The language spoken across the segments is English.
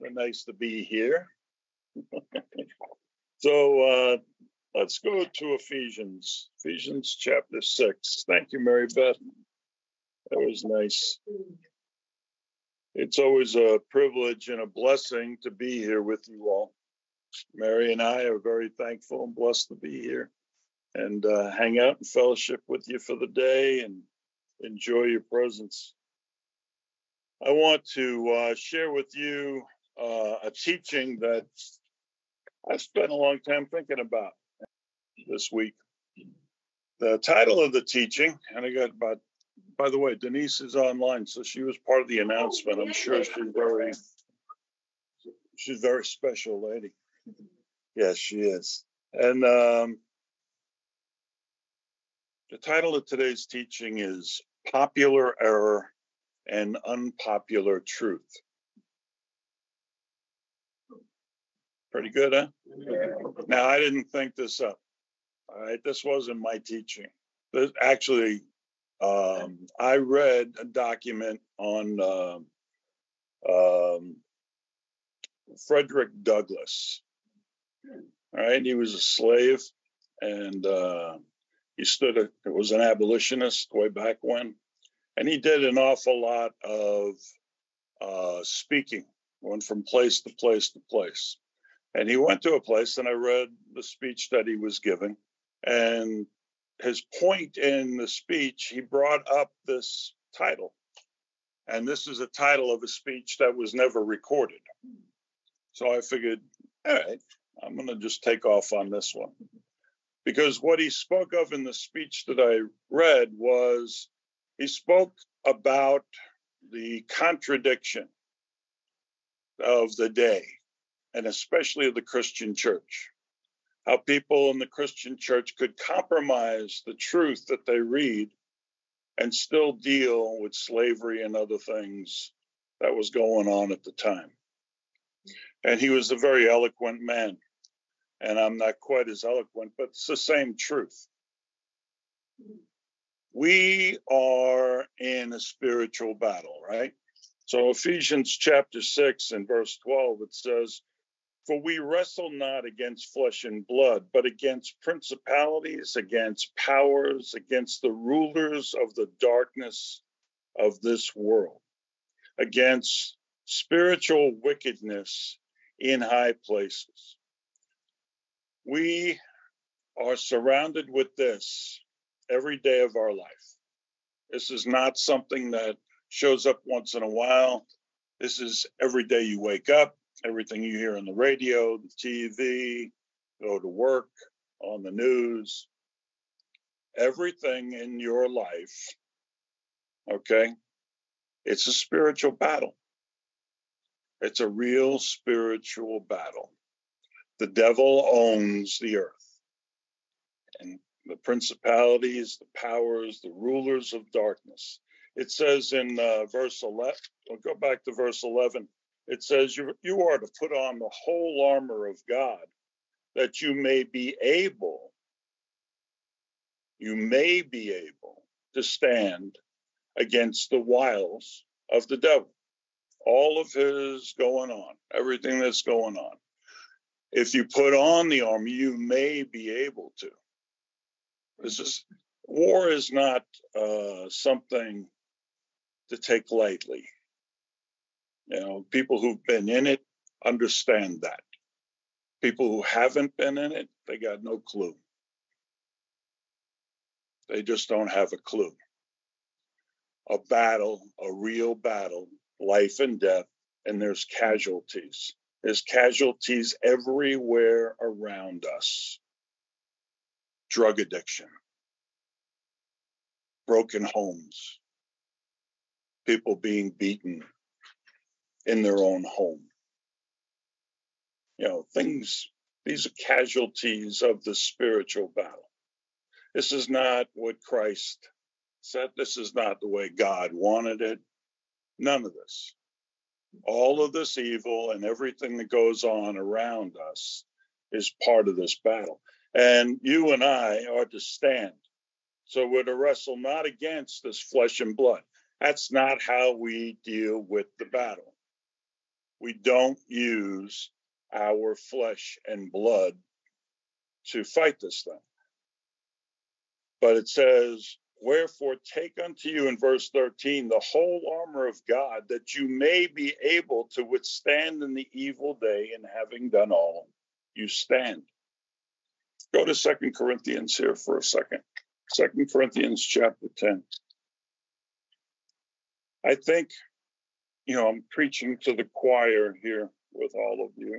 Nice to be here. So let's go to Ephesians chapter 6. Thank you, Mary Beth. That was nice. It's always a privilege and a blessing to be here with you all. Mary and I are very thankful and blessed to be here and hang out and fellowship with you for the day and enjoy your presence. I want to share with you a teaching that I spent a long time thinking about this week. The title of the teaching, and I got about, by the way, Denise is online, so she was part of the announcement. I'm sure she's a very special lady. Yes, she is. And the title of today's teaching is Popular Error and Unpopular Truth. Pretty good, huh? Now, I didn't think this up. All right, this wasn't my teaching. Actually, I read a document on Frederick Douglass. All right, he was a slave, and it was an abolitionist way back when, and he did an awful lot of speaking, went from place to place to place. And he went to a place, and I read the speech that he was giving. And his point in the speech, he brought up this title. And this is a title of a speech that was never recorded. So I figured, all right, I'm going to just take off on this one. Because what he spoke of in the speech that I read was he spoke about the contradiction of the day, and especially of the Christian church. How people in the Christian church could compromise the truth that they read and still deal with slavery and other things that was going on at the time. And he was a very eloquent man. And I'm not quite as eloquent, but it's the same truth. We are in a spiritual battle, right? So Ephesians chapter 6 and verse 12, it says, "For we wrestle not against flesh and blood, but against principalities, against powers, against the rulers of the darkness of this world, against spiritual wickedness in high places." We are surrounded with this every day of our life. This is not something that shows up once in a while. This is every day you wake up. Everything you hear on the radio, the TV, go to work, on the news, everything in your life, okay, it's a spiritual battle. It's a real spiritual battle. The devil owns the earth. And the principalities, the powers, the rulers of darkness. It says in verse 11, we'll go back to verse 11. It says, you are to put on the whole armor of God, that you may be able to stand against the wiles of the devil. All of his going on, everything that's going on. If you put on the armor, you may be able to. War is not something to take lightly. You know, people who've been in it understand that. People who haven't been in it, they got no clue. They just don't have a clue. A battle, a real battle, life and death, and there's casualties. There's casualties everywhere around us. Drug addiction, broken homes, people being beaten in their own home. You know, these are casualties of the spiritual battle. This is not what Christ said. This is not the way God wanted it. None of this. All of this evil and everything that goes on around us is part of this battle. And you and I are to stand. So we're to wrestle not against this flesh and blood. That's not how we deal with the battle. we don't use our flesh and blood to fight this thing. But it says, wherefore take unto you in verse 13 the whole armor of God, that you may be able to withstand in the evil day, and having done all, you stand. Go to 2 Corinthians here for a second. 2 Corinthians chapter 10. I think, I'm preaching to the choir here with all of you.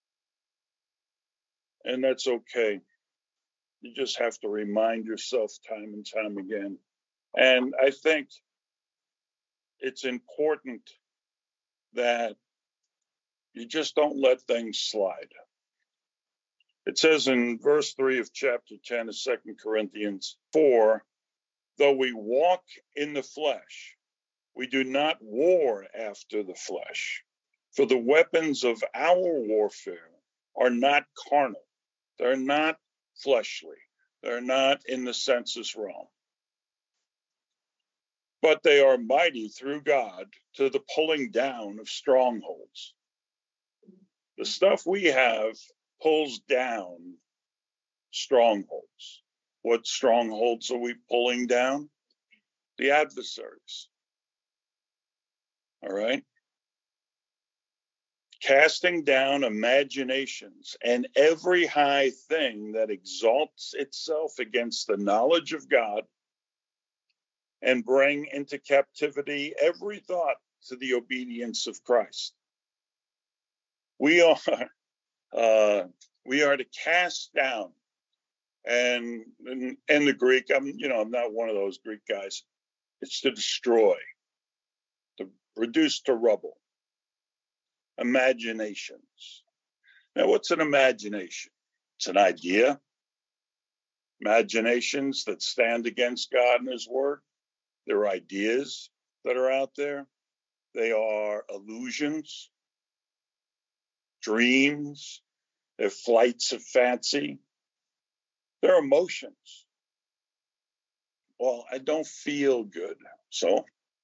And that's okay. You just have to remind yourself time and time again. And I think it's important that you just don't let things slide. It says in verse 3 of chapter 10 of 2 Corinthians 4, though we walk in the flesh, we do not war after the flesh. For the weapons of our warfare are not carnal. They're not fleshly. They're not in the sensus realm. But they are mighty through God to the pulling down of strongholds. The stuff we have pulls down strongholds. What strongholds are we pulling down? The adversaries. All right? Casting down imaginations and every high thing that exalts itself against the knowledge of God, and bring into captivity every thought to the obedience of Christ. We are to cast down, and in the Greek, I'm not one of those Greek guys. It's to destroy, to reduce to rubble. Imaginations. Now, what's an imagination? It's an idea. Imaginations that stand against God and His Word. They're ideas that are out there. They are illusions, dreams. They're flights of fancy. They're emotions. Well, I don't feel good. So,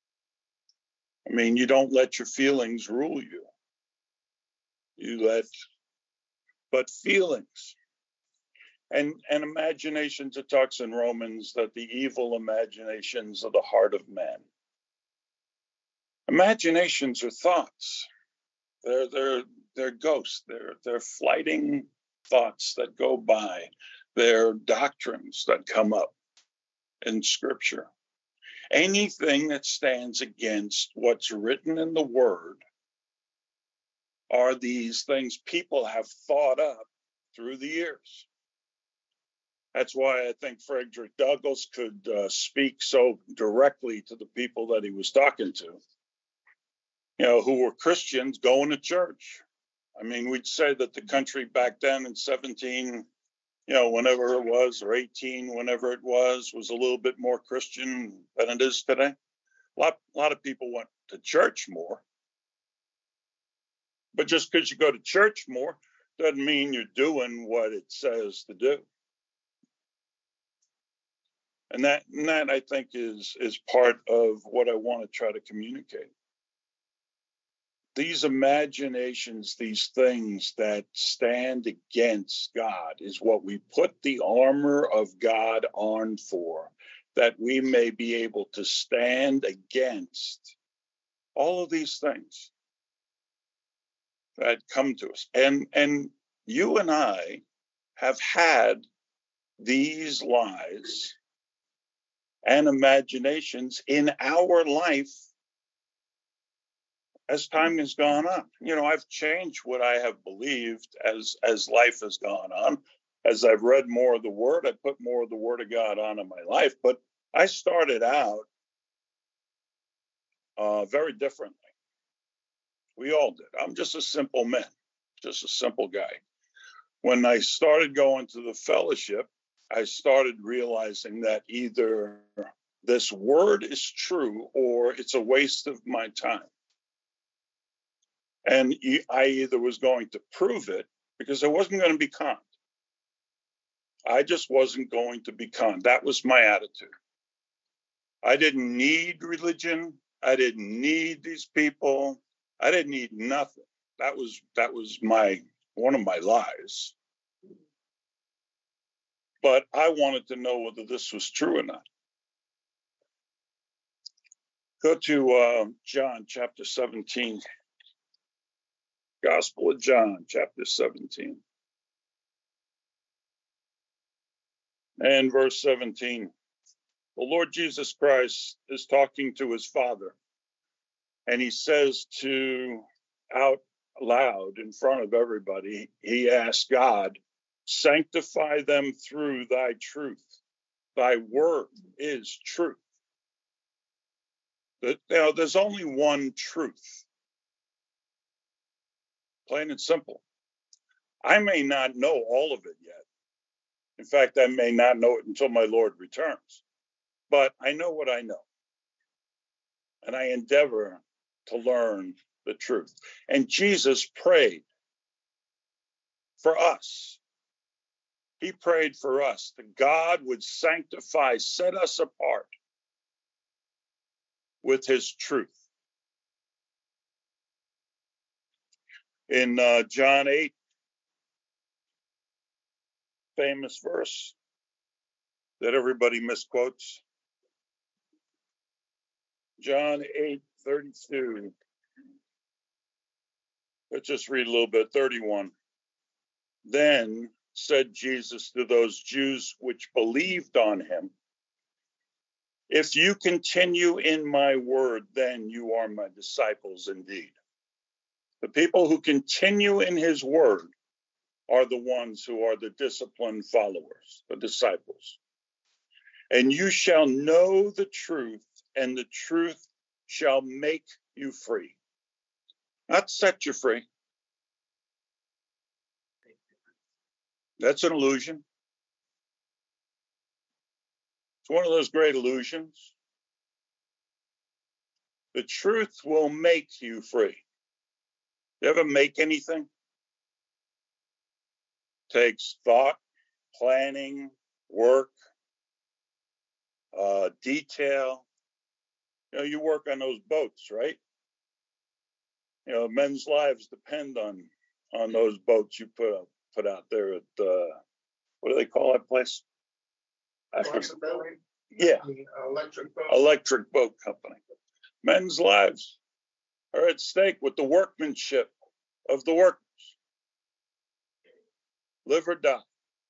you don't let your feelings rule you. But feelings and imaginations, it talks in Romans that the evil imaginations of the heart of man. Imaginations are thoughts. They're ghosts. They're flighting thoughts that go by. They're doctrines that come up in Scripture. Anything that stands against what's written in the Word are these things people have thought up through the years. That's why I think Frederick Douglass could speak so directly to the people that he was talking to, who were Christians going to church. We'd say that the country back then in 17, whenever it was, or 18, whenever it was a little bit more Christian than it is today. A lot of people went to church more. But just because you go to church more doesn't mean you're doing what it says to do. And that I think is part of what I want to try to communicate. These imaginations, these things that stand against God, is what we put the armor of God on for, that we may be able to stand against all of these things that come to us. And you and I have had these lies and imaginations in our life as time has gone on. I've changed what I have believed as life has gone on. As I've read more of the Word, I put more of the Word of God on in my life. But I started out very differently. We all did. I'm just a simple man, just a simple guy. When I started going to the fellowship, I started realizing that either this word is true or it's a waste of my time. And I either was going to prove it, because I wasn't going to be conned. I just wasn't going to be conned. That was my attitude. I didn't need religion. I didn't need these people. I didn't need nothing. That was one of my lies. But I wanted to know whether this was true or not. Go to John chapter 17. Gospel of John chapter 17. And verse 17. The Lord Jesus Christ is talking to his Father. And he says out loud in front of everybody, he asks God, sanctify them through thy truth. Thy word is truth. There's only one truth. Plain and simple. I may not know all of it yet. In fact, I may not know it until my Lord returns. But I know what I know. And I endeavor to learn the truth. And Jesus prayed for us. He prayed for us that God would sanctify, set us apart with his truth. In John 8, famous verse that everybody misquotes. John 8:32. Let's just read a little bit. 31. Then said Jesus to those Jews which believed on him, if you continue in my word, then you are my disciples indeed. The people who continue in his word are the ones who are the disciplined followers, the disciples. And you shall know the truth, and the truth shall make you free. Not set you free. That's an illusion. It's one of those great illusions. The truth will make you free. You ever make anything? Takes thought, planning, work, detail. You work on those boats, right? Men's lives depend on those boats you put out there at what do they call that place? Yeah, electric boat company. Men's lives are at stake with the workmanship of the workers. Live or die.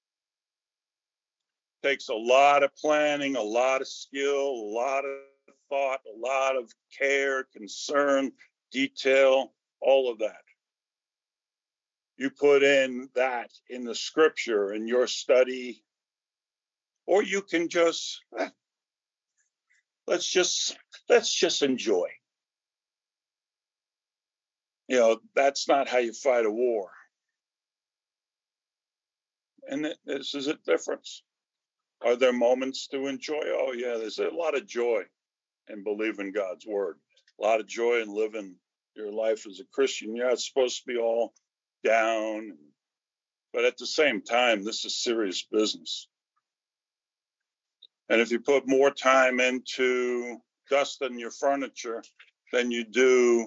Takes a lot of planning, a lot of skill, a lot of thought, a lot of care, concern, detail, all of that. You put in that in the scripture in your study, or you can just let's just enjoy. That's not how you fight a war. And this is a difference. Are there moments to enjoy? Oh yeah, there's a lot of joy in believing God's word. A lot of joy in living your life as a Christian. You're not supposed to be all down. But at the same time, this is serious business. And if you put more time into dusting your furniture than you do,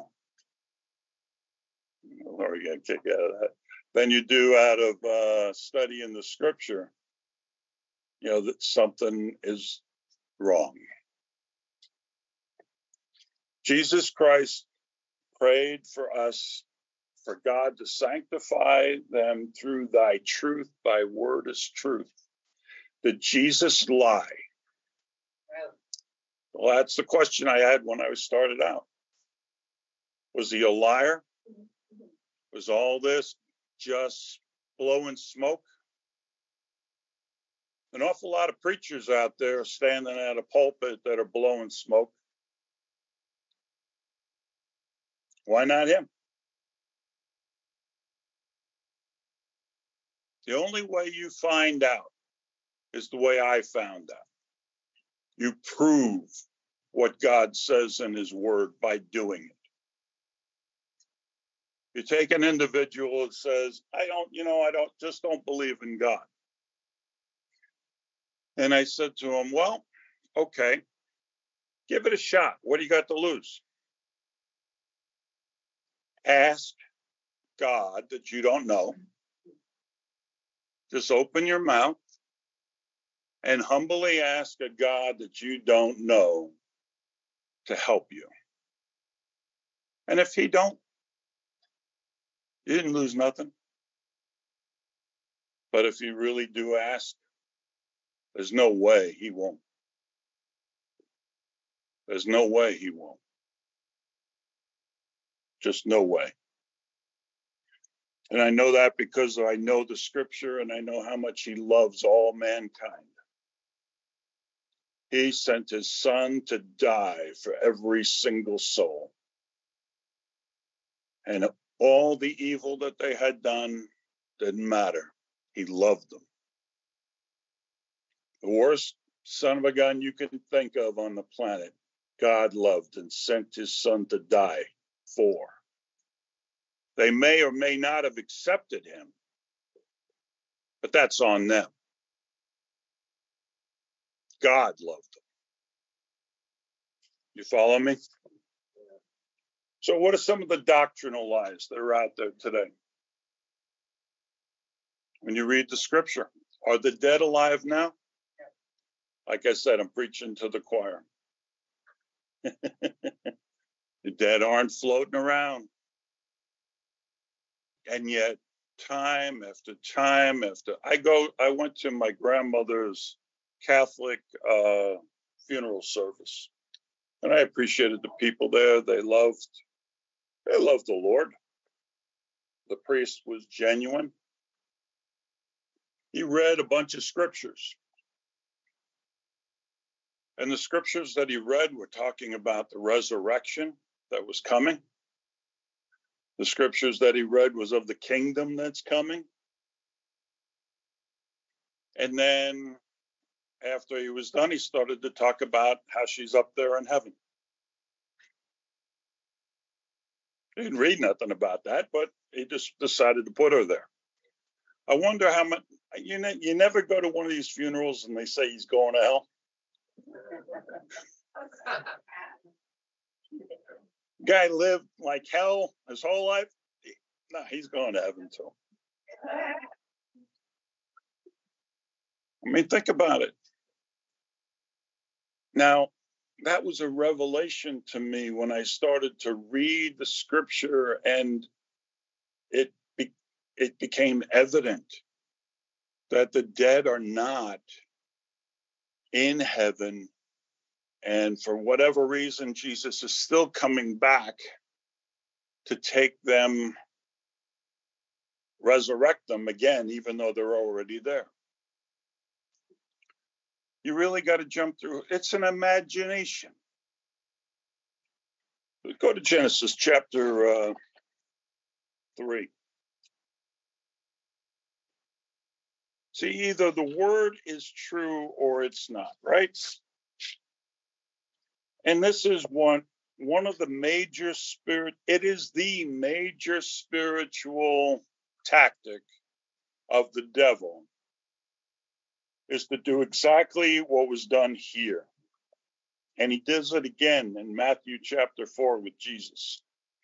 Lord, you got a kick out of that, than you do out of studying the scripture, that something is wrong. Jesus Christ prayed for us, for God to sanctify them through thy truth. Thy word is truth. Did Jesus lie? Well, that's the question I had when I started out. Was he a liar? Was all this just blowing smoke? An awful lot of preachers out there standing at a pulpit that are blowing smoke. Why not him? The only way you find out is the way I found out. You prove what God says in his word by doing it. You take an individual that says, I don't believe in God. And I said to him, well, okay, give it a shot. What do you got to lose? Ask, God that you don't know. Just open your mouth and humbly ask a God that you don't know to help you. And if he don't, you didn't lose nothing. But if you really do ask, there's no way he won't. There's no way he won't. Just no way. And I know that because I know the scripture and I know how much he loves all mankind. He sent his son to die for every single soul. And all the evil that they had done didn't matter. He loved them. The worst son of a gun you can think of on the planet, God loved and sent his son to die for. They may or may not have accepted him, but that's on them. God loved them. You follow me? So what are some of the doctrinal lies that are out there today? When you read the scripture, are the dead alive now? Like I said, I'm preaching to the choir. The dead aren't floating around. And yet, time after time after, I went to my grandmother's Catholic funeral service. And I appreciated the people there. They loved the Lord. The priest was genuine. He read a bunch of scriptures. And the scriptures that he read were talking about the resurrection that was coming. The scriptures that he read was of the kingdom that's coming. And then after he was done, he started to talk about how she's up there in heaven. He didn't read nothing about that, but he just decided to put her there. I wonder how much, you never go to one of these funerals and they say he's going to hell. Guy lived like hell his whole life. No, he's going to heaven too. I mean, think about it. Now, that was a revelation to me when I started to read the scripture, and it became evident that the dead are not in heaven. And for whatever reason, Jesus is still coming back to take them, resurrect them again, even though they're already there. You really got to jump through. It's an imagination. Go to Genesis chapter 3. See, either the word is true or it's not, right? And this is one of the major it is the major spiritual tactic of the devil, is to do exactly what was done here. And he does it again in Matthew chapter 4 with Jesus.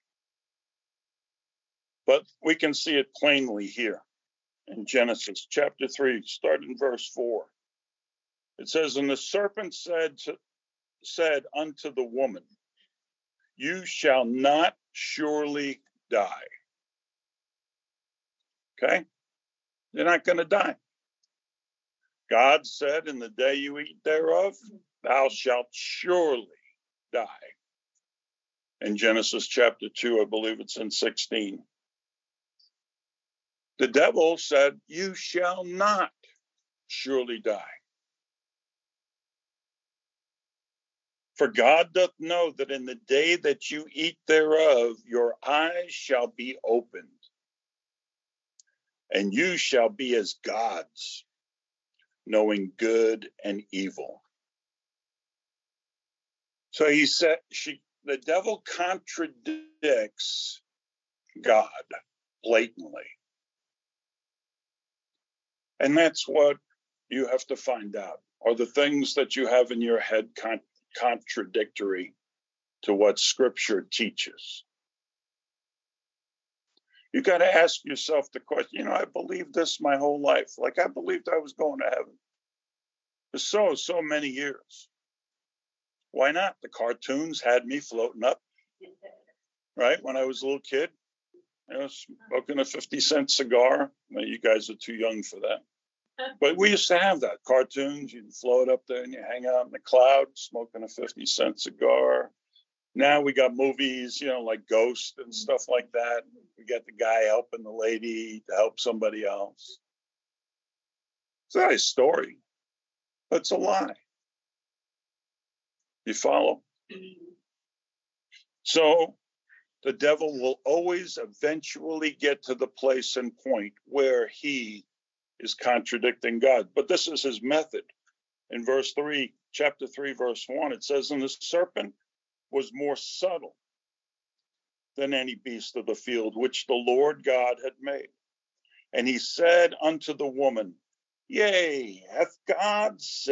But we can see it plainly here in Genesis chapter 3, start in verse 4. It says, and the serpent said unto the woman, you shall not surely die. Okay? You're not going to die. God said, in the day you eat thereof, thou shalt surely die. In Genesis chapter 2, I believe it's in 16. The devil said, you shall not surely die. For God doth know that in the day that you eat thereof, your eyes shall be opened, and you shall be as gods, knowing good and evil. So he said, the devil contradicts God blatantly. And that's what you have to find out. Are the things that you have in your head contradictory to what Scripture teaches? You got to ask yourself the question, I believed this my whole life. Like I believed I was going to heaven for so many years. Why not? The cartoons had me floating up, right? When I was a little kid, smoking a 50-cent cigar. Well, you guys are too young for that. But we used to have that. Cartoons, you'd float up there and you hang out in the clouds, smoking a 50-cent cigar. Now we got movies, like Ghost and stuff like that. We got the guy helping the lady to help somebody else. It's not a story, but it's a lie. You follow? So the devil will always eventually get to the place and point where he is contradicting God. But this is his method. In verse 3, chapter 3, verse 1, it says, "And the serpent was more subtle than any beast of the field which the Lord God had made. And he said unto the woman, Yea, hath God said, ?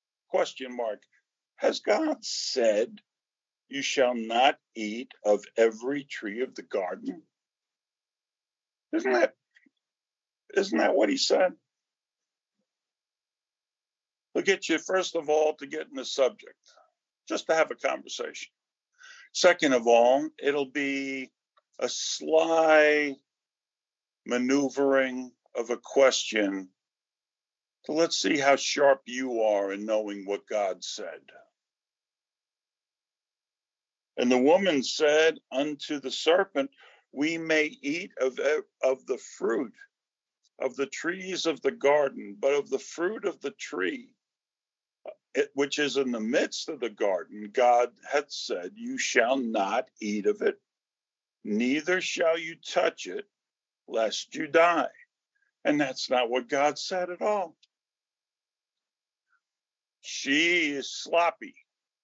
Has God said, you shall not eat of every tree of the garden? Isn't that what he said? He'll get you, first of all, to get in the subject, just to have a conversation. Second of all, it'll be a sly maneuvering of a question. So let's see how sharp you are in knowing what God said. And the woman said unto the serpent, We may eat of the fruit of the trees of the garden, but of the fruit of the tree which is in the midst of the garden, God hath said, You shall not eat of it, neither shall you touch it, lest you die. And that's not what God said at all. She is sloppy.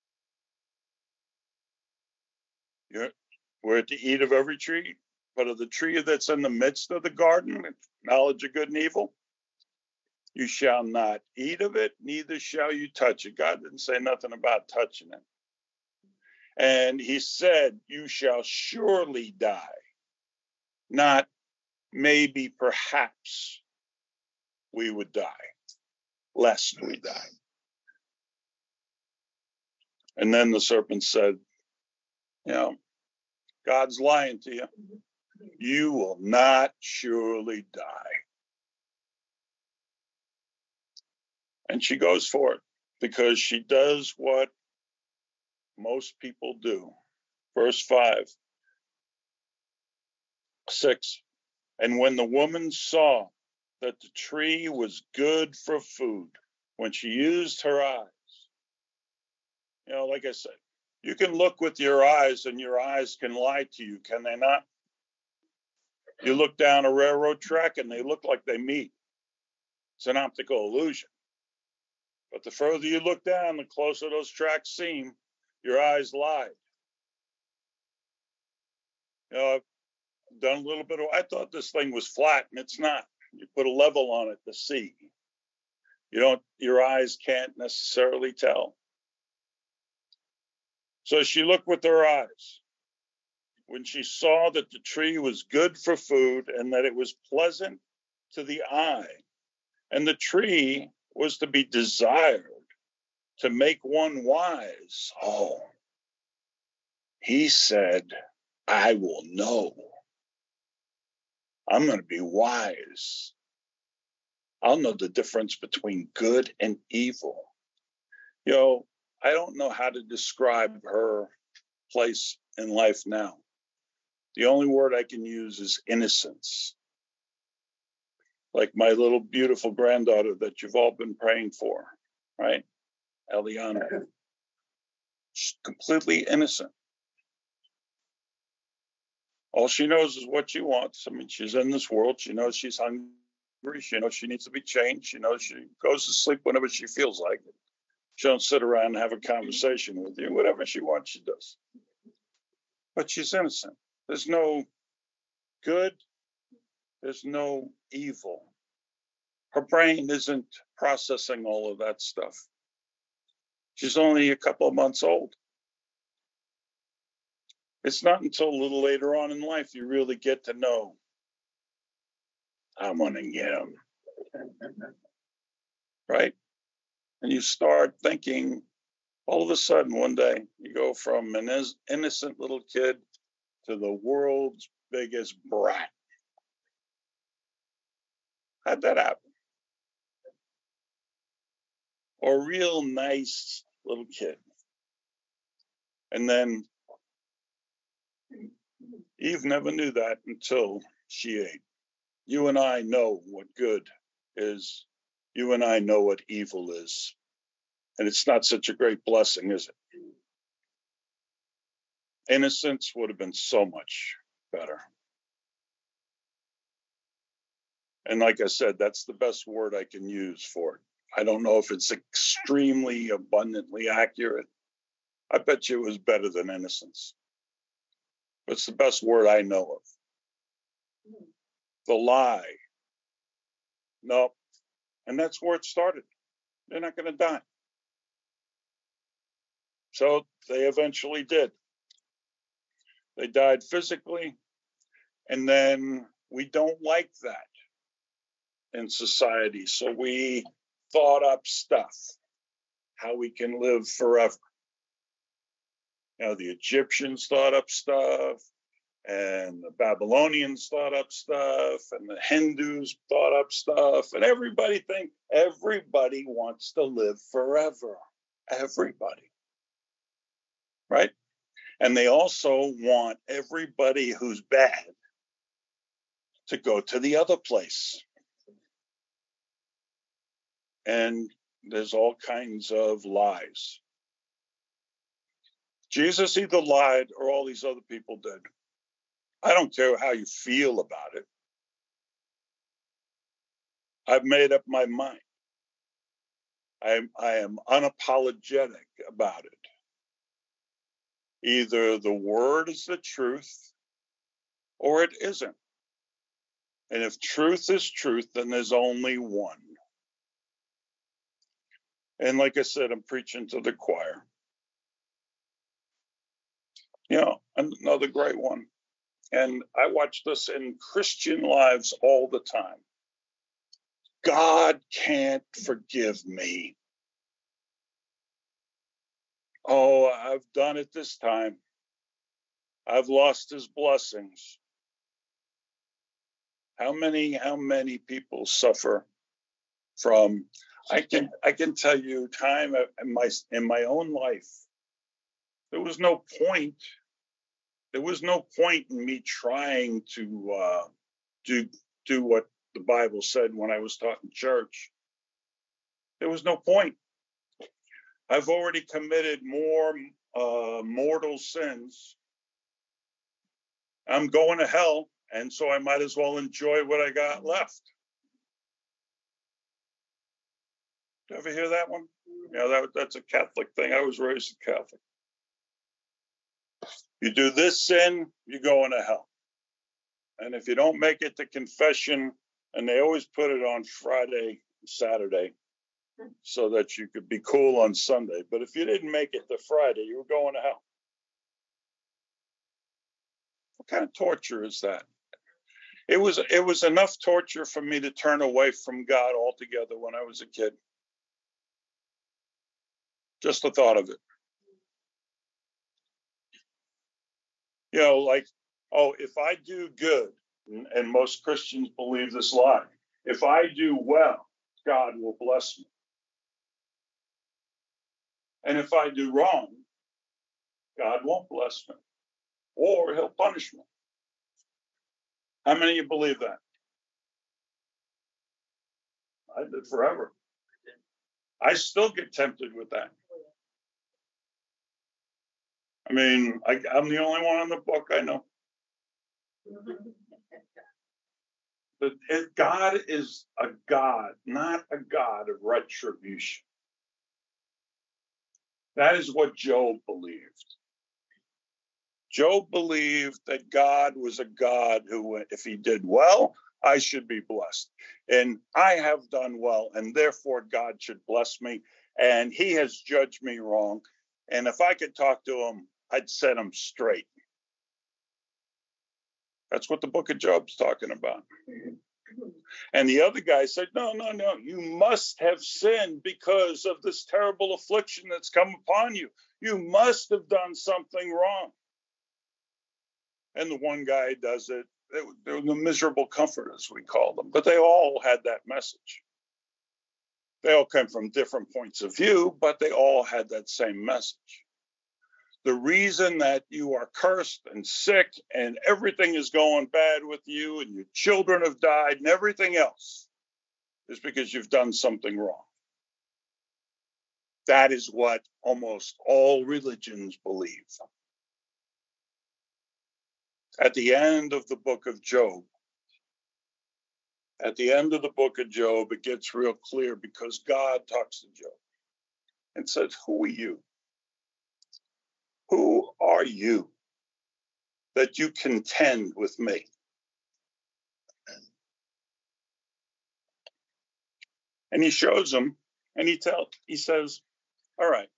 We're to eat of every tree, but of the tree that's in the midst of the garden, knowledge of good and evil, you shall not eat of it, neither shall you touch it. God didn't say nothing about touching it. And he said, You shall surely die. Not maybe, perhaps we would die, lest we die. And then the serpent said, God's lying to you. You will not surely die. And she goes for it because she does what most people do. Verse 6. And when the woman saw that the tree was good for food, when she used her eyes, like I said, you can look with your eyes and your eyes can lie to you, can they not? You look down a railroad track and they look like they meet. It's an optical illusion. But the further you look down, the closer those tracks seem. Your eyes lied. I've done a little bit I thought this thing was flat, and it's not. You put a level on it to see. Your eyes can't necessarily tell. So she looked with her eyes. When she saw that the tree was good for food and that it was pleasant to the eye, and the tree was to be desired to make one wise. Oh, he said, I will know. I'm going to be wise. I'll know the difference between good and evil. I don't know how to describe her place in life now. The only word I can use is innocence. Like my little beautiful granddaughter that you've all been praying for, right? Eliana. She's completely innocent. All she knows is what she wants. I mean, she's in this world. She knows she's hungry. She knows she needs to be changed. She knows she goes to sleep whenever she feels like it. She don't sit around and have a conversation with you. Whatever she wants, she does. But she's innocent. There's no good. There's no evil. Her brain isn't processing all of that stuff. She's only a couple of months old. It's not until a little later on in life you really get to know, I'm going to get him, right? And you start thinking, all of a sudden, one day, you go from an innocent little kid to the world's biggest brat. How'd that happen? Or a real nice little kid. And then Eve never knew that until she ate. You and I know what good is. You and I know what evil is. And it's not such a great blessing, is it? Innocence would have been so much better. And like I said, that's the best word I can use for it. I don't know if it's extremely abundantly accurate. I bet you it was better than innocence. It's the best word I know of. The lie. No. And that's where it started. They're not going to die. So they eventually did. They died physically. And then we don't like that in society. So we thought up stuff, how we can live forever. You know, the Egyptians thought up stuff, and the Babylonians thought up stuff, and the Hindus thought up stuff, and everybody wants to live forever. Everybody. Right? And they also want everybody who's bad to go to the other place. And there's all kinds of lies. Jesus either lied or all these other people did. I don't care how you feel about it. I've made up my mind. I am unapologetic about it. Either the word is the truth or it isn't. And if truth is truth, then there's only one. And like I said, I'm preaching to the choir. You know, another great one. And I watch this in Christian lives all the time. God can't forgive me. Oh, I've done it this time. I've lost his blessings. How many people suffer from, I can tell you time in my own life. There was no point in me trying to do what the Bible said when I was taught in church. There was no point. I've already committed more mortal sins. I'm going to hell, and so I might as well enjoy what I got left. Did you ever hear that one? Yeah, that's a Catholic thing. I was raised Catholic. You do this sin, you're going to hell. And if you don't make it to confession, and they always put it on Friday, Saturday, so that you could be cool on Sunday. But if you didn't make it to Friday, you were going to hell. What kind of torture is that? It was enough torture for me to turn away from God altogether when I was a kid. Just the thought of it. You know, like, oh, if I do good, and most Christians believe this lie, if I do well, God will bless me. And if I do wrong, God won't bless me, or he'll punish me. How many of you believe that? I did forever. I still get tempted with that. I mean, I'm the only one in the book I know. But God is a God, not a God of retribution. That is what Job believed. Job believed that God was a God who, if he did well, I should be blessed. And I have done well, and therefore God should bless me. And he has judged me wrong. And if I could talk to him, I'd set him straight. That's what the book of Job's talking about. And the other guy said, no, you must have sinned because of this terrible affliction that's come upon you. You must have done something wrong. And the one guy does it. They were the miserable comforters, we call them. But they all had that message. They all came from different points of view, but they all had that same message. The reason that you are cursed and sick and everything is going bad with you and your children have died and everything else is because you've done something wrong. That is what almost all religions believe. At the end of the book of Job, it gets real clear because God talks to Job and says, who are you? Who are you that you contend with me? And he shows him and he says, all right,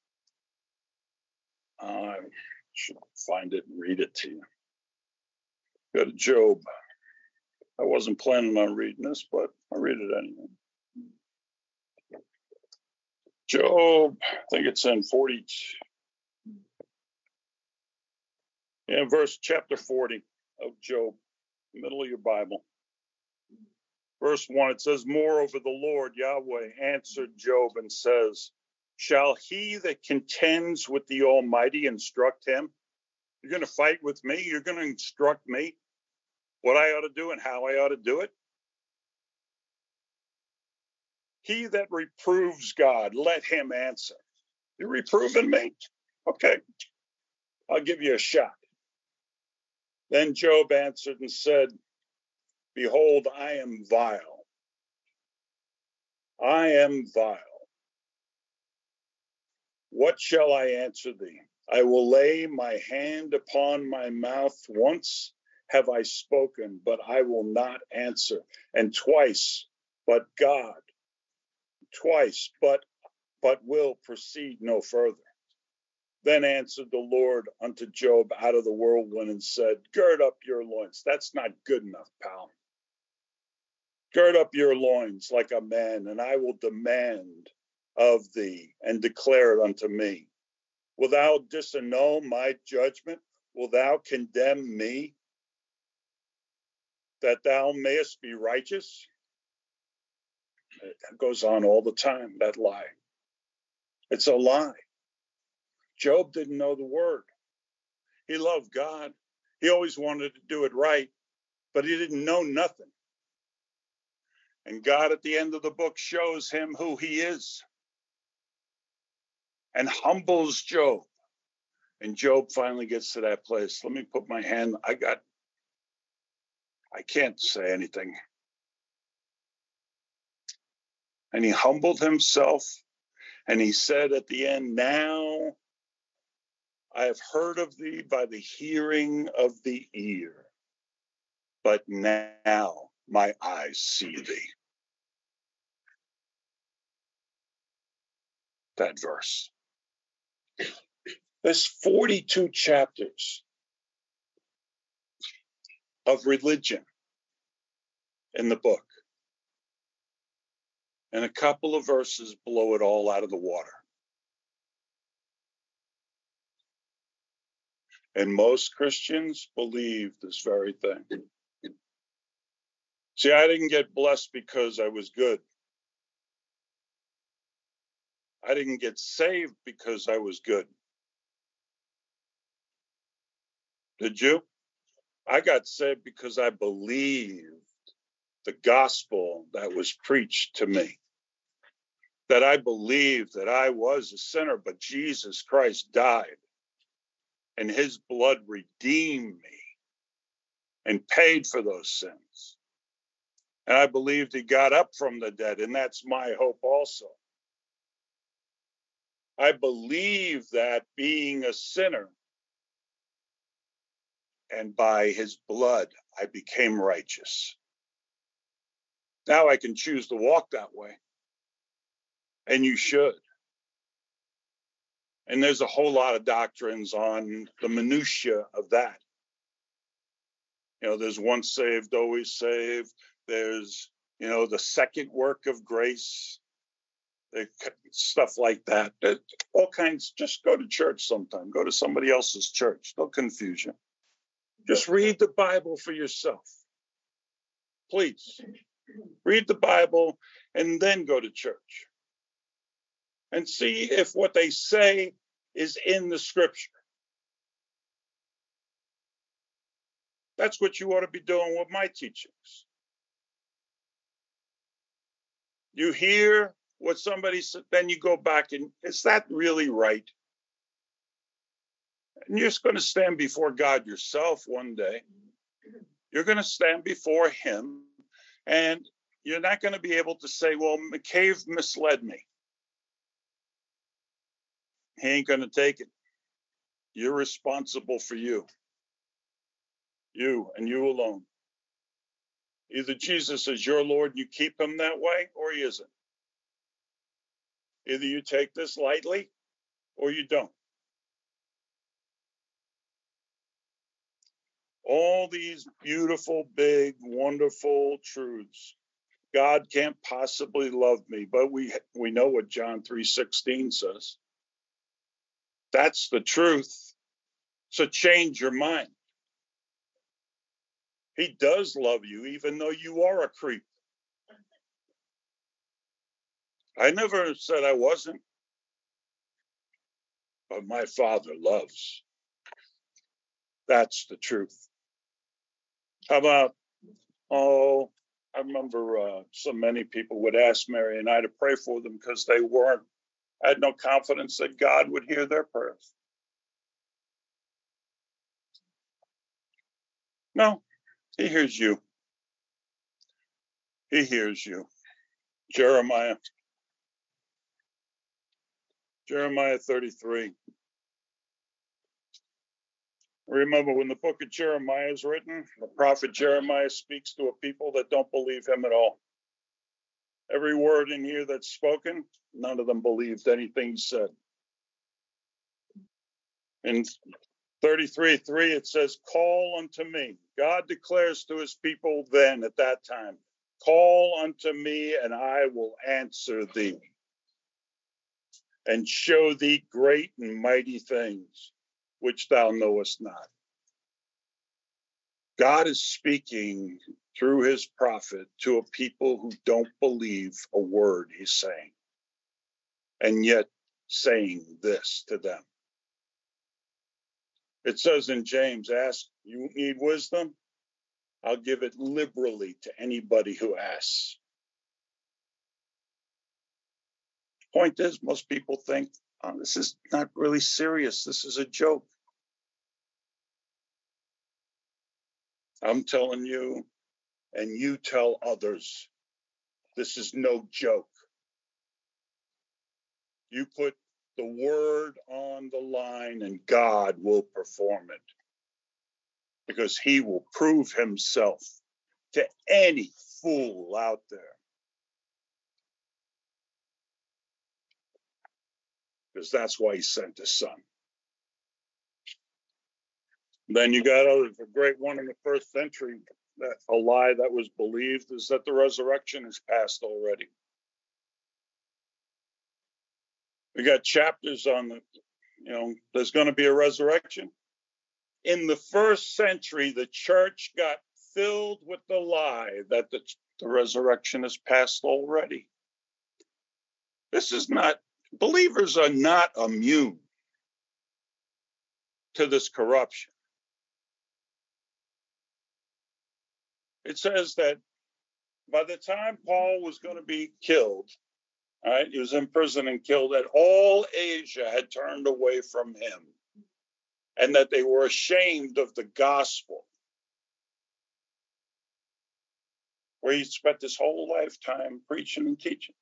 I should find it and read it to you. Go to Job. I wasn't planning on reading this, but I'll read it anyway. Job, I think it's in 40. Yeah, chapter 40 of Job, middle of your Bible. Verse 1, it says, moreover, the Lord Yahweh answered Job and says, shall he that contends with the Almighty instruct him? You're going to fight with me? You're going to instruct me what I ought to do and how I ought to do it? He that reproves God, let him answer. You're reproving me? Okay, I'll give you a shot. Then Job answered and said, behold, I am vile. I am vile. What shall I answer thee? I will lay my hand upon my mouth. Once have I spoken, but I will not answer. And twice, but God. Twice, but will proceed no further. Then answered the Lord unto Job out of the whirlwind and said, gird up your loins. That's not good enough, pal. Gird up your loins like a man, and I will demand of thee and declare it unto me. Wilt thou disannul my judgment? Wilt thou condemn me that thou mayest be righteous? It goes on all the time, that lie. It's a lie. Job didn't know the word. He loved God. He always wanted to do it right, but he didn't know nothing. And God at the end of the book shows him who he is and humbles Job. And Job finally gets to that place. Let me put my hand. I can't say anything. And he humbled himself. And he said at the end, now I have heard of thee by the hearing of the ear, but now my eyes see thee. That verse. There's 42 chapters of religion in the book. And a couple of verses blow it all out of the water. And most Christians believe this very thing. See, I didn't get blessed because I was good. I didn't get saved because I was good. Did you? I got saved because I believed the gospel that was preached to me. That I believed that I was a sinner, but Jesus Christ died. And his blood redeemed me and paid for those sins. And I believed he got up from the dead, and that's my hope also. I believe that being a sinner, and by his blood, I became righteous. Now I can choose to walk that way. And you should. And there's a whole lot of doctrines on the minutiae of that. There's once saved, always saved. There's, the second work of grace, stuff like that. All kinds. Just go to church sometime. Go to somebody else's church. They'll confuse you. Just read the Bible for yourself. Please. Read the Bible and then go to church. And see if what they say is in the scripture. That's what you ought to be doing with my teachings. You hear what somebody said, then you go back and, is that really right? And you're just going to stand before God yourself one day. You're going to stand before him, and you're not going to be able to say, well, McCabe misled me. He ain't going to take it. You're responsible for you. You and you alone. Either Jesus is your Lord and you keep him that way, or he isn't. Either you take this lightly or you don't. All these beautiful, big, wonderful truths. God can't possibly love me, but we know what John 3:16 says. That's the truth. So change your mind. He does love you, even though you are a creep. I never said I wasn't, but my Father loves. That's the truth. How about, I remember so many people would ask Mary and I to pray for them because they had no confidence that God would hear their prayers. No, he hears you. He hears you. Jeremiah 33. Remember, when the book of Jeremiah is written, the prophet Jeremiah speaks to a people that don't believe him at all. Every word in here that's spoken, none of them believed anything he said. In 33:3, it says, call unto me. God declares to his people then at that time, call unto me and I will answer thee and show thee great and mighty things which thou knowest not. God is speaking through his prophet to a people who don't believe a word he's saying, and yet saying this to them. It says in James, ask, you need wisdom? I'll give it liberally to anybody who asks. Point is, most people think, oh, this is not really serious. This is a joke. I'm telling you, and you tell others, this is no joke. You put the word on the line and God will perform it, because he will prove himself to any fool out there. Because that's why he sent his son. Then you got a great one in the first century, that a lie that was believed is that the resurrection is past already. We got chapters on there's going to be a resurrection. In the first century, the church got filled with the lie that the resurrection is past already. Believers are not immune to this corruption. It says that by the time Paul was going to be killed, all right, he was in prison and killed, that all Asia had turned away from him and that they were ashamed of the gospel, where he spent his whole lifetime preaching and teaching.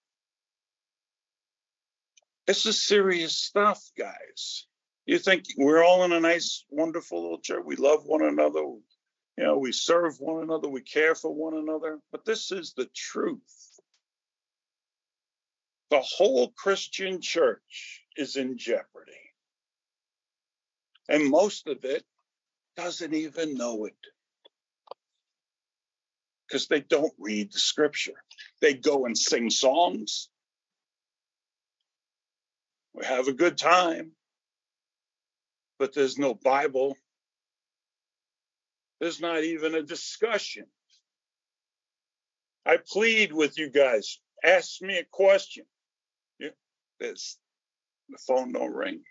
This is serious stuff, guys. You think we're all in a nice, wonderful little church. We love one another. We serve one another. We care for one another. But this is the truth. The whole Christian church is in jeopardy. And most of it doesn't even know it. because they don't read the scripture. They go and sing songs. We have a good time, but there's no Bible. There's not even a discussion. I plead with you guys. Ask me a question. Yeah, the phone don't ring.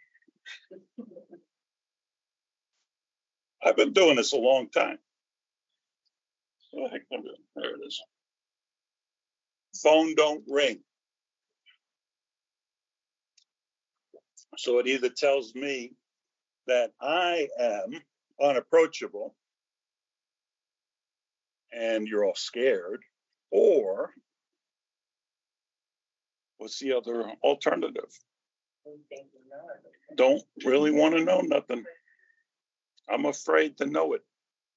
I've been doing this a long time. There it is. Phone don't ring. So it either tells me that I am unapproachable and you're all scared, or what's the other alternative? Don't really want to know nothing. I'm afraid to know it.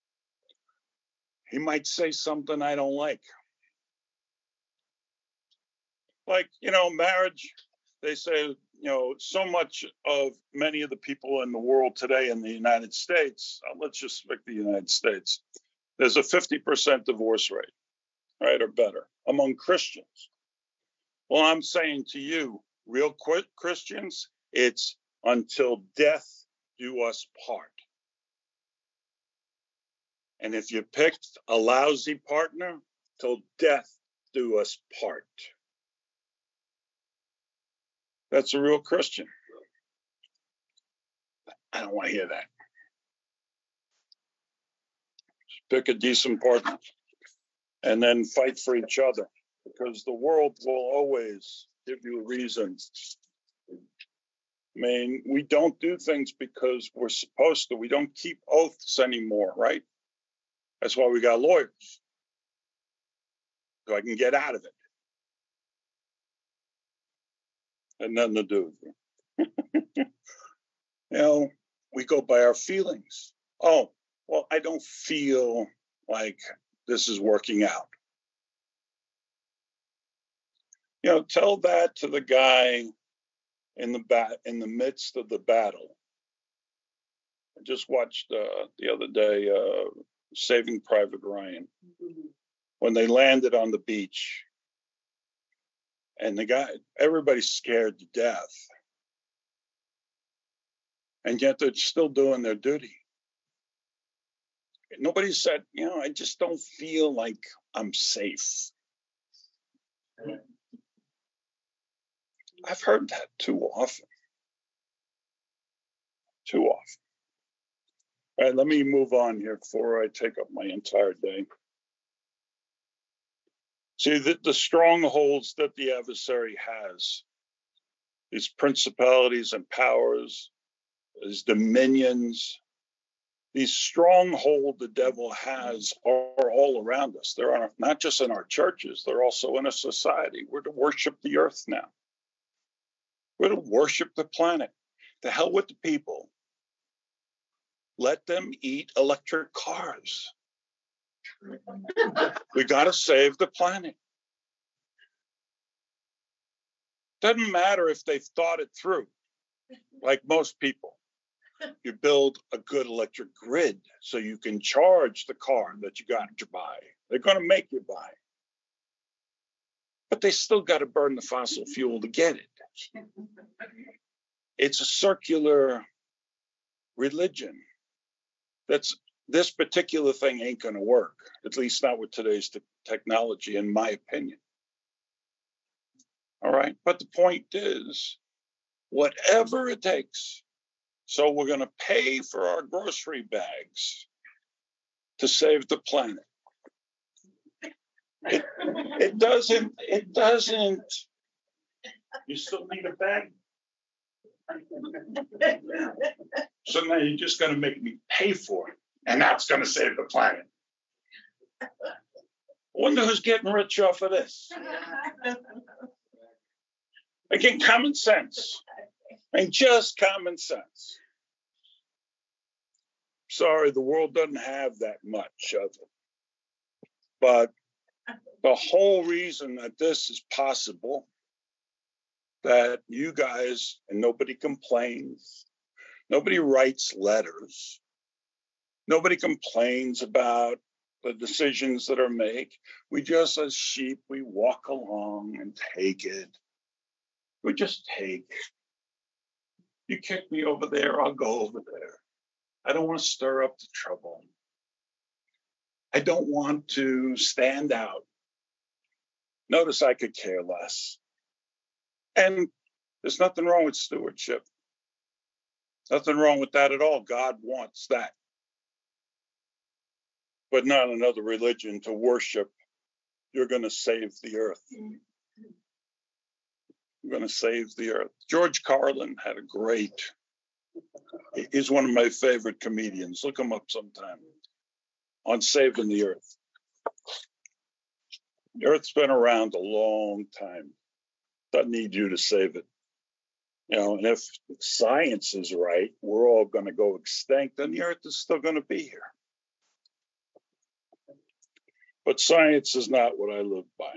He might say something I don't like. Like, marriage, they say, so much of many of the people in the world today in the United States, let's just pick the United States, there's a 50% divorce rate, right, or better, among Christians. Well, I'm saying to you, real Christians, it's until death do us part. And if you picked a lousy partner, till death do us part. That's a real Christian. I don't want to hear that. Just pick a decent partner and then fight for each other, because the world will always give you reasons. I mean, we don't do things because we're supposed to. We don't keep oaths anymore, right? That's why we got lawyers, so I can get out of it. And nothing to do with it. We go by our feelings. Oh, well, I don't feel like this is working out. Tell that to the guy in the midst of the battle. I just watched the other day Saving Private Ryan, when they landed on the beach, and everybody's scared to death, and yet they're still doing their duty. Nobody said, I just don't feel like I'm safe. I've heard that too often. Too often. All right, let me move on here before I take up my entire day. See, the strongholds that the adversary has, these principalities and powers, his dominions, these strongholds the devil has are all around us. They're not just in our churches, they're also in a society. We're to worship the earth now. We're to worship the planet. The hell with the people. Let them eat electric cars. We got to save the planet. Doesn't matter if they've thought it through, like most people. You build a good electric grid so you can charge the car that you got to buy. They're going to make you buy. But they still got to burn the fossil fuel to get it. It's a circular religion. This particular thing ain't going to work, at least not with today's technology, in my opinion. All right. But the point is, whatever it takes. So we're going to pay for our grocery bags to save the planet. It doesn't. You still need a bag? So now you're just going to make me pay for it, and that's going to save the planet. I wonder who's getting rich off of this. Again, common sense. Just common sense. Sorry, the world doesn't have that much of it. But the whole reason that this is possible, that you guys, and nobody complains, nobody writes letters, nobody complains about the decisions that are made. We just, as sheep, we walk along and take it. We just take. You kick me over there, I'll go over there. I don't want to stir up the trouble. I don't want to stand out. Notice I could care less. And there's nothing wrong with stewardship. Nothing wrong with that at all. God wants that. But not another religion to worship. You're going to save the earth. You're going to save the earth. George Carlin had a great, he's one of my favorite comedians. Look him up sometime. On saving the earth. The earth's been around a long time. Doesn't need you to save it. You know, and if science is right, we're all going to go extinct, and the earth is still going to be here. But science is not what I live by.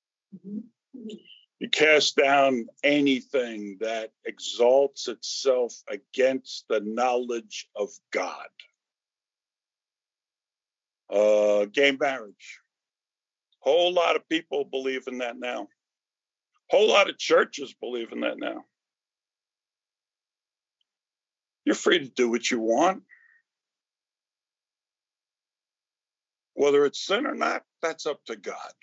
You cast down anything that exalts itself against the knowledge of God. Gay marriage. Whole lot of people believe in that now. Whole lot of churches believe in that now. You're free to do what you want. Whether it's sin or not, that's up to God.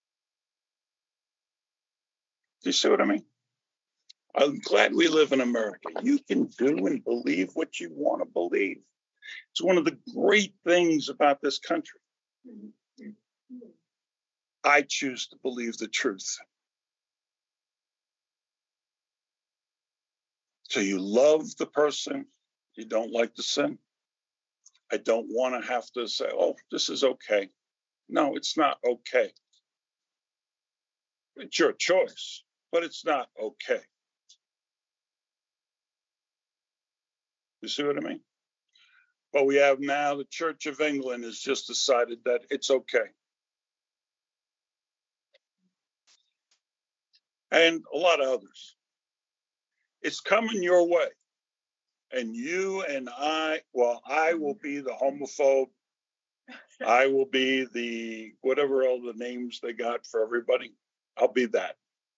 Do you see what I mean? I'm glad we live in America. You can do and believe what you want to believe. It's one of the great things about this country. I choose to believe the truth. So you love the person, you don't like the sin. I don't want to have to say, oh, this is okay. No, it's not okay. It's your choice, but it's not okay. You see what I mean? But we have now the Church of England has just decided that it's okay. And a lot of others. It's coming your way. And you and I will be the homophobe. I will be the, whatever all the names they got for everybody. I'll be that.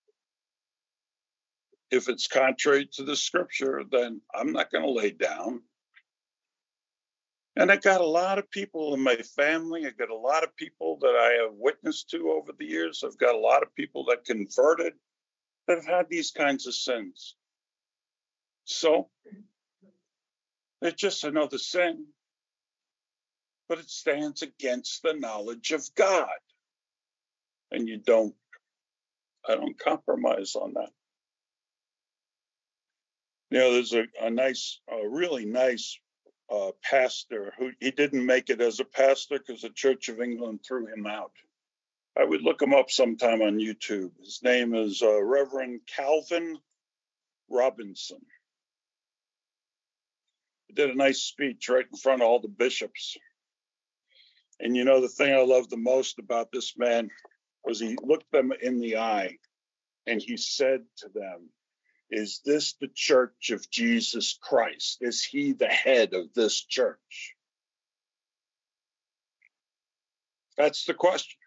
If it's contrary to the scripture, then I'm not going to lay down. And I got a lot of people in my family. I got a lot of people that I have witnessed to over the years. I've got a lot of people that converted that have had these kinds of sins. So it's just another sin, but it stands against the knowledge of God. And I don't compromise on that. You know, there's a really nice pastor who he didn't make it as a pastor because the Church of England threw him out. I would look him up sometime on YouTube. His name is Reverend Calvin Robinson. He did a nice speech right in front of all the bishops. And you know, the thing I love the most about this man was he looked them in the eye and he said to them, is this the church of Jesus Christ? Is he the head of this church? That's the question.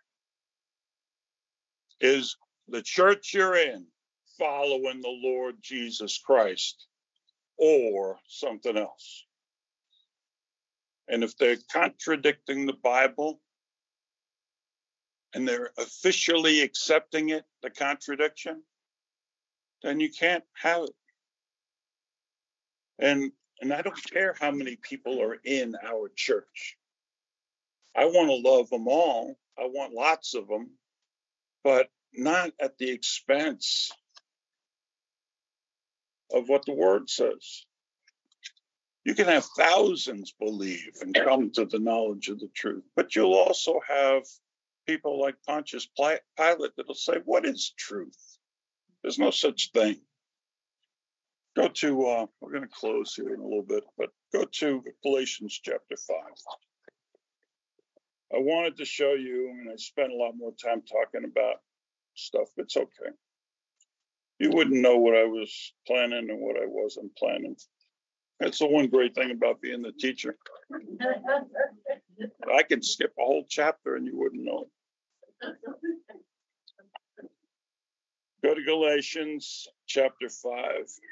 Is the church you're in following the Lord Jesus Christ or something else? And if they're contradicting the Bible and they're officially accepting it, the contradiction, then you can't have it. And I don't care how many people are in our church. I want to love them all. I want lots of them, but not at the expense of what the word says. You can have thousands believe and come to the knowledge of the truth, but you'll also have people like Pontius Pilate that'll say, what is truth? There's no such thing. Go to, we're going to close here in a little bit, but go to Galatians chapter 5. I wanted to show you, and I spent a lot more time talking about stuff. It's okay. You wouldn't know what I was planning and what I wasn't planning. That's the one great thing about being the teacher. I can skip a whole chapter and you wouldn't know it. Go to Galatians chapter 5.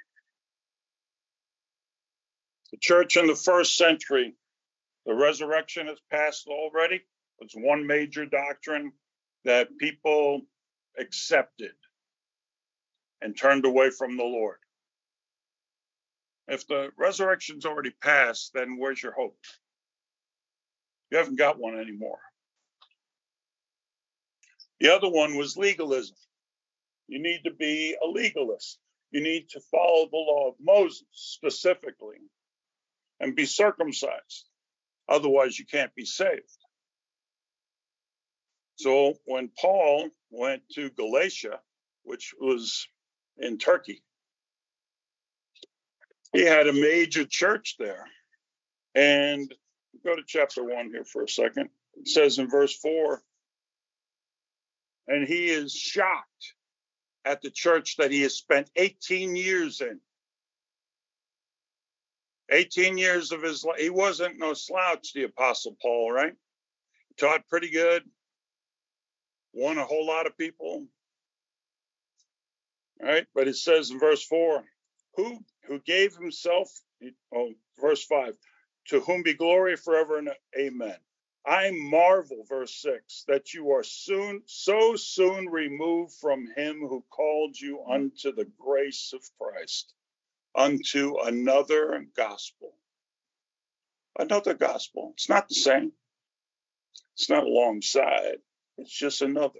The church in the first century, the resurrection has passed already. It's one major doctrine that people accepted and turned away from the Lord. If the resurrection's already passed, then where's your hope? You haven't got one anymore. The other one was legalism. You need to be a legalist. You need to follow the law of Moses specifically and be circumcised. Otherwise, you can't be saved. So when Paul went to Galatia, which was in Turkey, he had a major church there. And go to chapter 1 here for a second. It says in verse 4, and he is shocked at the church that he has spent 18 years in. 18 years of his life. He wasn't no slouch, the Apostle Paul, right? Taught pretty good. Won a whole lot of people. All right, but it says in verse 4, who gave himself, verse 5, to whom be glory forever and amen. I marvel, verse 6, that you are so soon removed from him who called you unto the grace of Christ, unto another gospel. Another gospel. It's not the same. It's not alongside. It's just another.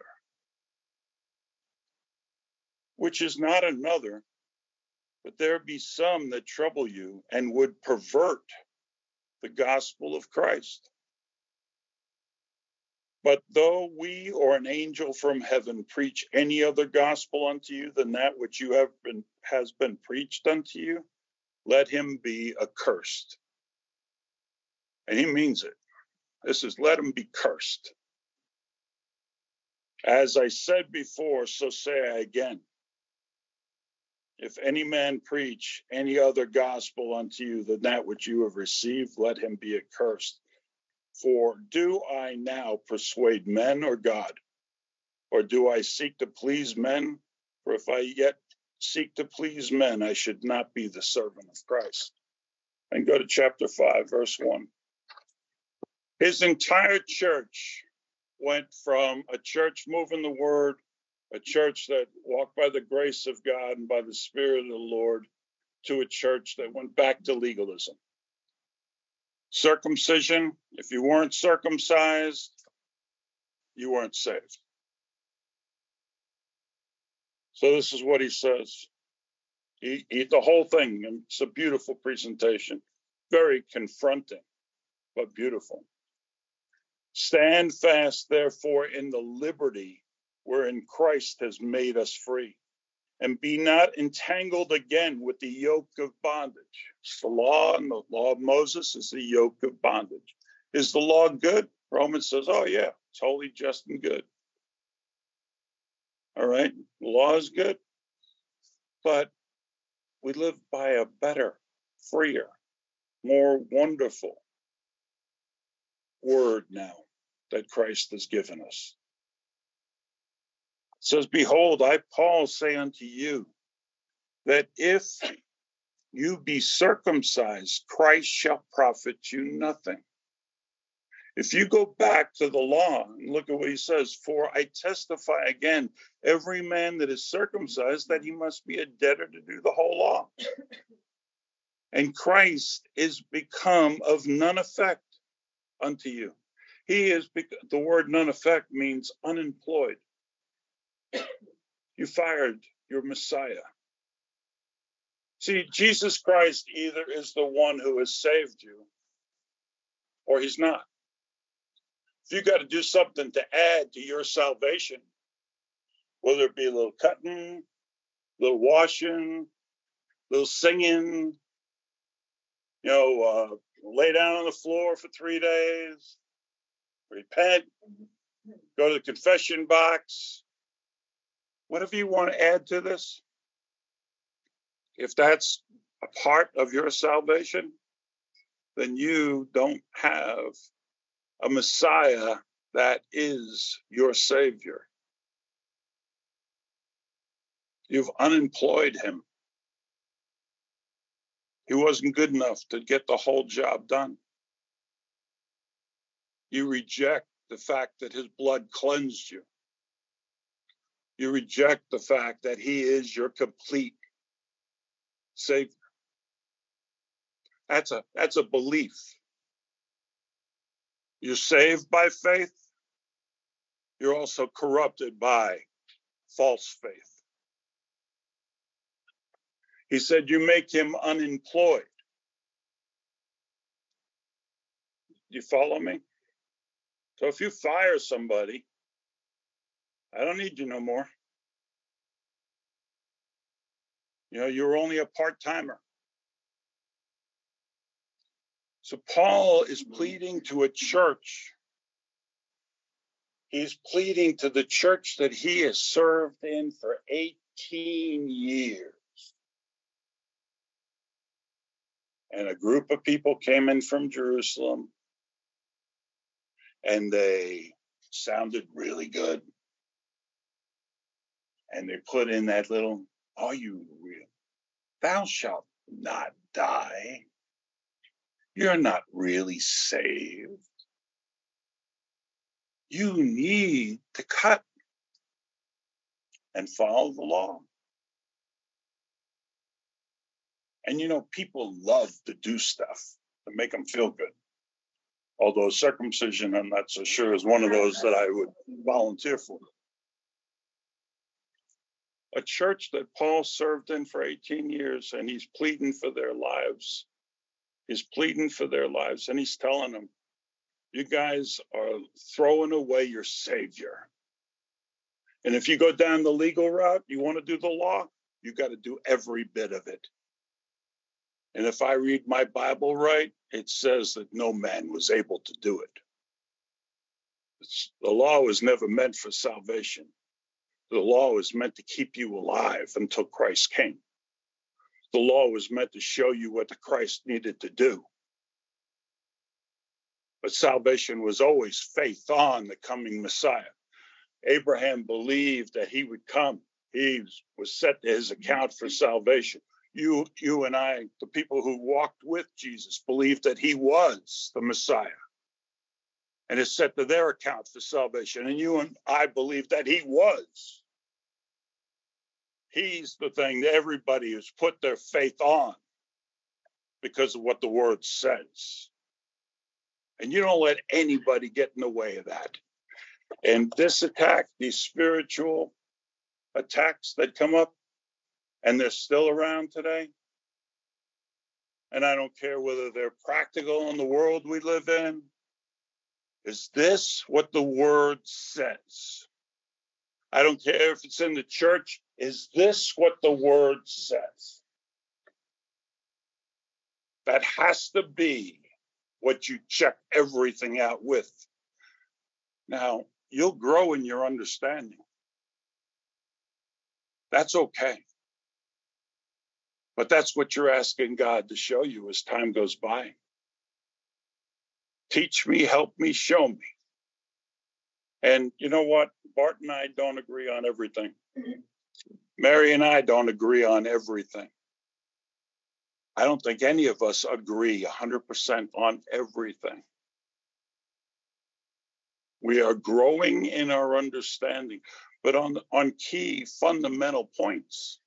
Which is not another, but there be some that trouble you and would pervert the gospel of Christ. But though we or an angel from heaven preach any other gospel unto you than that which has been preached unto you, let him be accursed. And he means it. This is, let him be cursed. As I said before, so say I again. If any man preach any other gospel unto you than that which you have received, let him be accursed. For do I now persuade men or God? Or do I seek to please men? For if I yet seek to please men, I should not be the servant of Christ. And go to chapter 5, verse 1. His entire church went from a church moving the word, a church that walked by the grace of God and by the Spirit of the Lord, to a church that went back to legalism. Circumcision, if you weren't circumcised, you weren't saved. So this is what he says. The whole thing, and it's a beautiful presentation, very confronting, but beautiful. Stand fast, therefore, in the liberty wherein Christ has made us free, and be not entangled again with the yoke of bondage. The law and the law of Moses is the yoke of bondage. Is the law good? Romans says, oh yeah, it's holy, just, and good. All right, the law is good, but we live by a better, freer, more wonderful word now that Christ has given us. It says, behold, I, Paul, say unto you, that if you be circumcised, Christ shall profit you nothing. If you go back to the law and look at what he says, for I testify again, every man that is circumcised, that he must be a debtor to do the whole law. And Christ is become of none effect unto you. He is, the word none effect means unemployed. You fired your Messiah. See, Jesus Christ either is the one who has saved you or he's not. If you got to do something to add to your salvation, whether it be a little cutting, a little washing, a little singing, lay down on the floor for 3 days, repent, go to the confession box, whatever you want to add to this, if that's a part of your salvation, then you don't have a Messiah that is your Savior. You've unemployed him. He wasn't good enough to get the whole job done. You reject the fact that his blood cleansed you. You reject the fact that he is your complete Savior. That's a belief. You're saved by faith. You're also corrupted by false faith. He said, you make him unemployed. You follow me? So if you fire somebody, I don't need you no more. You're only a part-timer. So Paul is pleading to a church. He's pleading to the church that he has served in for 18 years. And a group of people came in from Jerusalem, and they sounded really good. And they put in that little, are you real? Thou shalt not die. You're not really saved. You need to cut and follow the law. And people love to do stuff to make them feel good. Although circumcision, I'm not so sure, is one of those that I would volunteer for. A church that Paul served in for 18 years, and he's pleading for their lives. He's pleading for their lives, and he's telling them, you guys are throwing away your Savior. And if you go down the legal route, you want to do the law, you got to do every bit of it. And if I read my Bible right, it says that no man was able to do it. The law was never meant for salvation. The law was meant to keep you alive until Christ came. The law was meant to show you what the Christ needed to do. But salvation was always faith on the coming Messiah. Abraham believed that he would come. He was set to his account for salvation. You and I, the people who walked with Jesus, believed that he was the Messiah. And it's set to their account for salvation. And you and I believe that he was. He's the thing that everybody has put their faith on because of what the word says. And you don't let anybody get in the way of that. And this attack, these spiritual attacks that come up, and they're still around today. And I don't care whether they're practical in the world we live in. Is this what the word says? I don't care if it's in the church. Is this what the word says? That has to be what you check everything out with. Now, you'll grow in your understanding. That's okay. But that's what you're asking God to show you as time goes by. Teach me, help me, show me. And you know what? Bart and I don't agree on everything. Mary and I don't agree on everything. I don't think any of us agree 100% on everything. We are growing in our understanding, but on key fundamental points.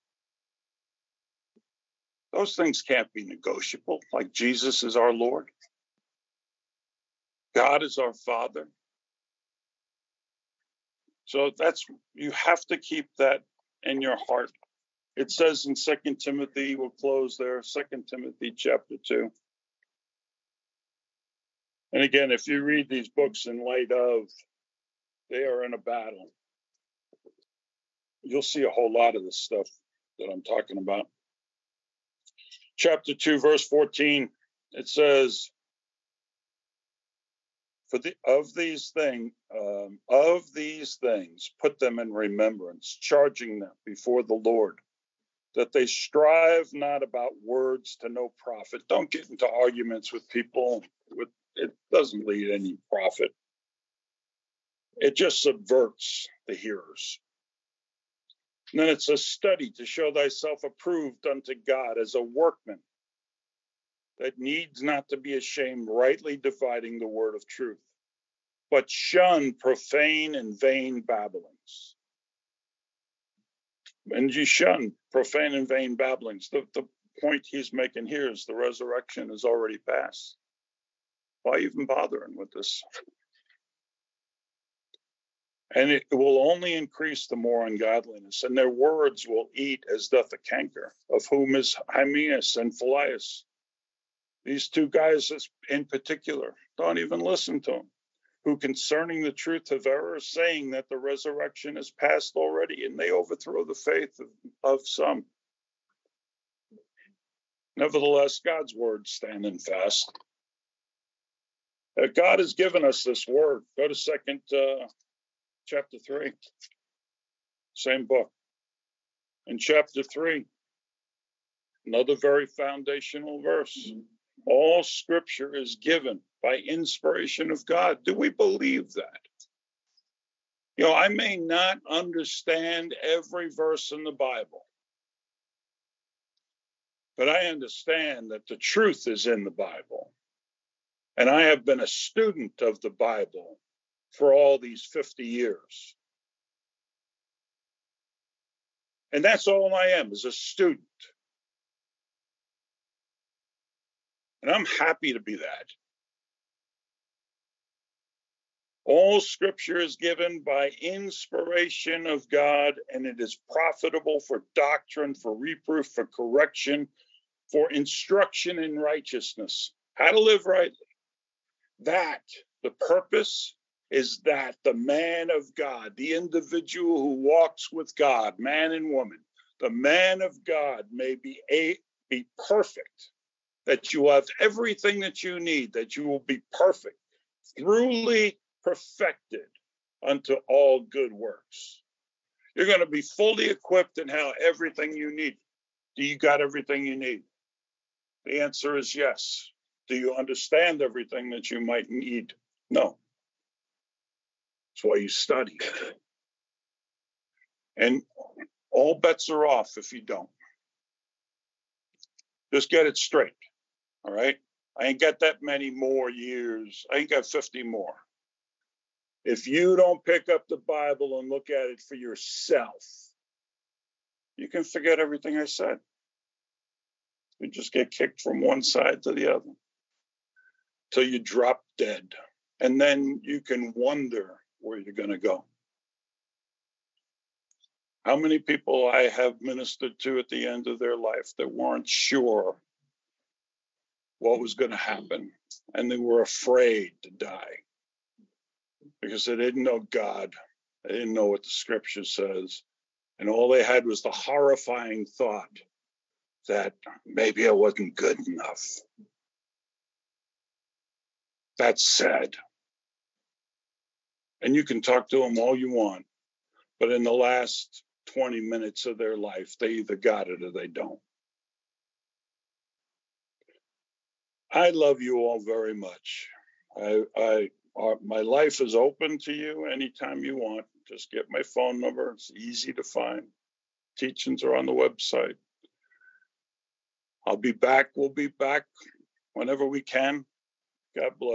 Those things can't be negotiable, like Jesus is our Lord. God is our Father. So you have to keep that in your heart. It says in 2 Timothy, we'll close there, 2 Timothy chapter 2. And again, if you read these books in light of, they are in a battle. You'll see a whole lot of the stuff that I'm talking about. Chapter 2, verse 14, it says, of these things, put them in remembrance, charging them before the Lord that they strive not about words to no profit. Don't get into arguments with people. It doesn't lead any profit. It just subverts the hearers. And then it's a study to show thyself approved unto God as a workman that needs not to be ashamed, rightly dividing the word of truth, but shun profane and vain babblings. And you shun profane and vain babblings. The point he's making here is the resurrection is already past. Why even bothering with this? And it will only increase the more ungodliness, and their words will eat as doth a canker, of whom is Hymenaeus and Phileus. These two guys in particular, don't even listen to them, who concerning the truth of error, saying that the resurrection is past already, and they overthrow the faith of some. Nevertheless, God's word standing fast. God has given us this word. Go to chapter 3, same book. In chapter 3, another very foundational verse. All scripture is given by inspiration of God. Do we believe that? You know, I may not understand every verse in the Bible, but I understand that the truth is in the Bible. And I have been a student of the Bible for all these 50 years. And that's all I am, is a student. And I'm happy to be that. All scripture is given by inspiration of God, and it is profitable for doctrine, for reproof, for correction, for instruction in righteousness. How to live rightly. That, the purpose is that the man of God, the individual who walks with God, man and woman, the man of God may be perfect, that you have everything that you need, that you will be perfect, truly perfected unto all good works. You're going to be fully equipped and have everything you need. Do you got everything you need? The answer is yes. Do you understand everything that you might need? No. That's why you study. And all bets are off if you don't. Just get it straight. All right? I ain't got that many more years. I ain't got 50 more. If you don't pick up the Bible and look at it for yourself, you can forget everything I said. You just get kicked from one side to the other till you drop dead. And then you can wonder where you're going to go. How many people I have ministered to at the end of their life that weren't sure what was going to happen, and they were afraid to die because they didn't know God. They didn't know what the scripture says. And all they had was the horrifying thought that maybe I wasn't good enough. That's sad. And you can talk to them all you want, but in the last 20 minutes of their life, they either got it or they don't. I love you all very much. My life is open to you anytime you want. Just get my phone number. It's easy to find. Teachings are on the website. I'll be back. We'll be back whenever we can. God bless.